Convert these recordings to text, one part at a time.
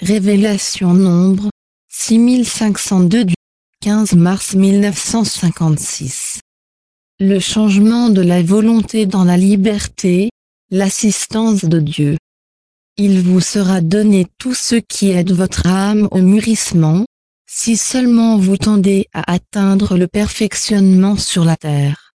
Révélation Nombre 6502 du 15 mars 1956. Le changement de la volonté dans la liberté, l'assistance de Dieu. Il vous sera donné tout ce qui aide votre âme au mûrissement, si seulement vous tendez à atteindre le perfectionnement sur la terre.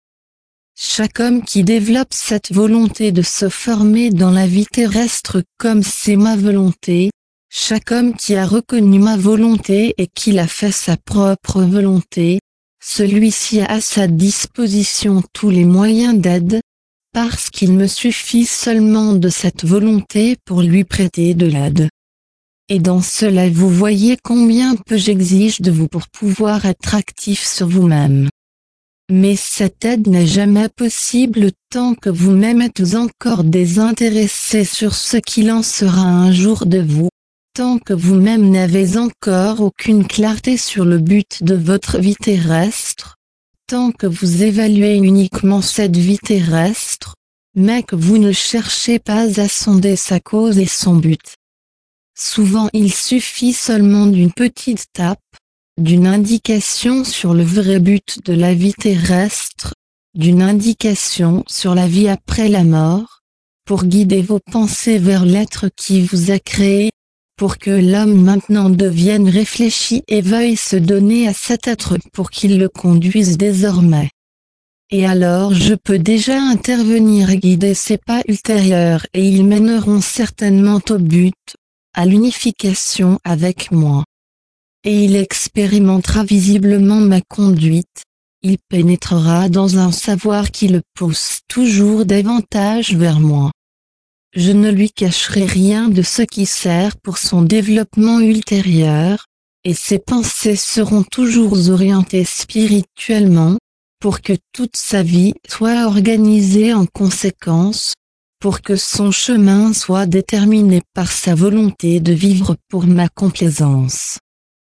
Chaque homme qui développe cette volonté de se former dans la vie terrestre comme c'est ma volonté, chaque homme qui a reconnu ma volonté et qui l'a fait sa propre volonté, celui-ci a à sa disposition tous les moyens d'aide, parce qu'il me suffit seulement de cette volonté pour lui prêter de l'aide. Et dans cela vous voyez combien peu j'exige de vous pour pouvoir être actif sur vous-même. Mais cette aide n'est jamais possible tant que vous-même êtes encore désintéressé sur ce qu'il en sera un jour de vous, tant que vous-même n'avez encore aucune clarté sur le but de votre vie terrestre, tant que vous évaluez uniquement cette vie terrestre, mais que vous ne cherchez pas à sonder sa cause et son but. Souvent il suffit seulement d'une petite tape, d'une indication sur le vrai but de la vie terrestre, d'une indication sur la vie après la mort, pour guider vos pensées vers l'être qui vous a créé, pour que l'homme maintenant devienne réfléchi et veuille se donner à cet être pour qu'il le conduise désormais. Et alors je peux déjà intervenir et guider ses pas ultérieurs et ils mèneront certainement au but, à l'unification avec moi. Et il expérimentera visiblement ma conduite, il pénétrera dans un savoir qui le pousse toujours davantage vers moi. Je ne lui cacherai rien de ce qui sert pour son développement ultérieur, et ses pensées seront toujours orientées spirituellement, pour que toute sa vie soit organisée en conséquence, pour que son chemin soit déterminé par sa volonté de vivre pour ma complaisance.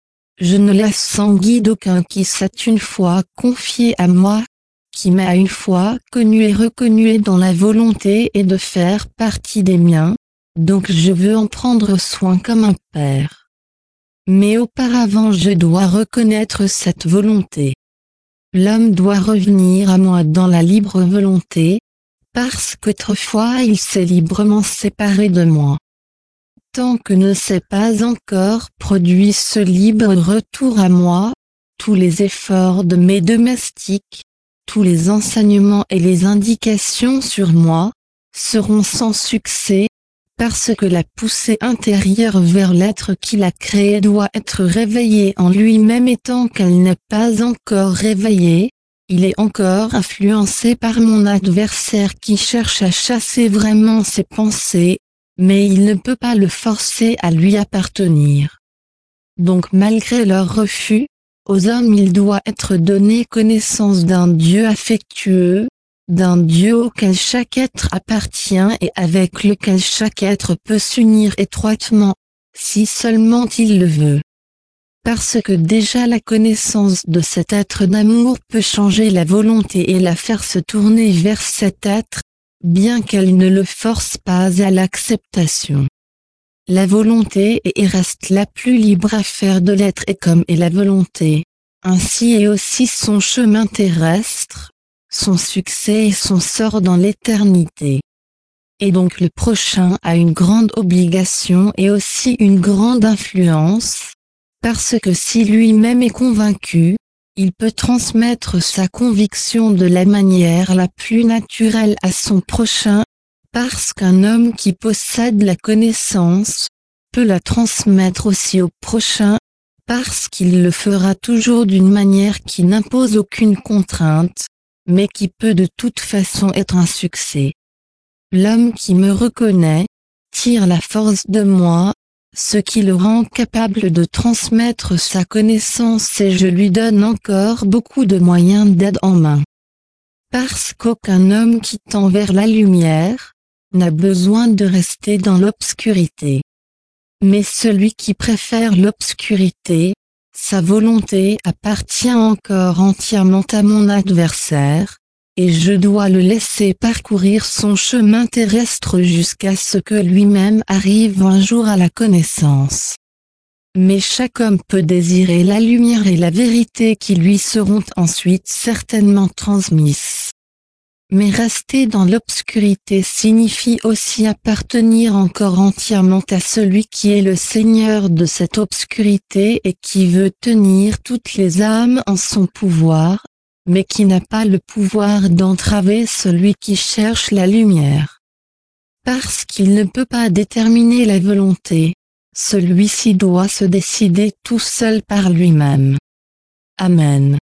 Je ne laisse sans guide aucun qui s'est une fois confié à moi, qui m'a une fois connu et reconnu dans la volonté et de faire partie des miens, donc je veux en prendre soin comme un père. Mais auparavant je dois reconnaître cette volonté. L'homme doit revenir à moi dans la libre volonté, parce qu'autrefois il s'est librement séparé de moi. Tant que ne s'est pas encore produit ce libre retour à moi, tous les efforts de mes domestiques, tous les enseignements et les indications sur moi, seront sans succès, parce que la poussée intérieure vers l'être qui l'a créé doit être réveillée en lui-même et tant qu'elle n'est pas encore réveillée, il est encore influencé par mon adversaire qui cherche à chasser vraiment ses pensées, mais il ne peut pas le forcer à lui appartenir. Donc malgré leur refus, aux hommes il doit être donné connaissance d'un Dieu affectueux, d'un Dieu auquel chaque être appartient et avec lequel chaque être peut s'unir étroitement, si seulement il le veut. Parce que déjà la connaissance de cet être d'amour peut changer la volonté et la faire se tourner vers cet être, bien qu'elle ne le force pas à l'acceptation. La volonté est et reste la plus libre à faire de l'être et comme est la volonté, ainsi est aussi son chemin terrestre, son succès et son sort dans l'éternité. Et donc le prochain a une grande obligation et aussi une grande influence, parce que si lui-même est convaincu, il peut transmettre sa conviction de la manière la plus naturelle à son prochain, parce qu'un homme qui possède la connaissance, peut la transmettre aussi au prochain, parce qu'il le fera toujours d'une manière qui n'impose aucune contrainte, mais qui peut de toute façon être un succès. L'homme qui me reconnaît, tire la force de moi, ce qui le rend capable de transmettre sa connaissance et je lui donne encore beaucoup de moyens d'aide en main. Parce qu'aucun homme qui tend vers la lumière, n'a besoin de rester dans l'obscurité. Mais celui qui préfère l'obscurité, sa volonté appartient encore entièrement à mon adversaire, et je dois le laisser parcourir son chemin terrestre jusqu'à ce que lui-même arrive un jour à la connaissance. Mais chaque homme peut désirer la lumière et la vérité qui lui seront ensuite certainement transmises. Mais rester dans l'obscurité signifie aussi appartenir encore entièrement à celui qui est le Seigneur de cette obscurité et qui veut tenir toutes les âmes en son pouvoir, mais qui n'a pas le pouvoir d'entraver celui qui cherche la lumière. Parce qu'il ne peut pas déterminer la volonté, celui-ci doit se décider tout seul par lui-même. Amen.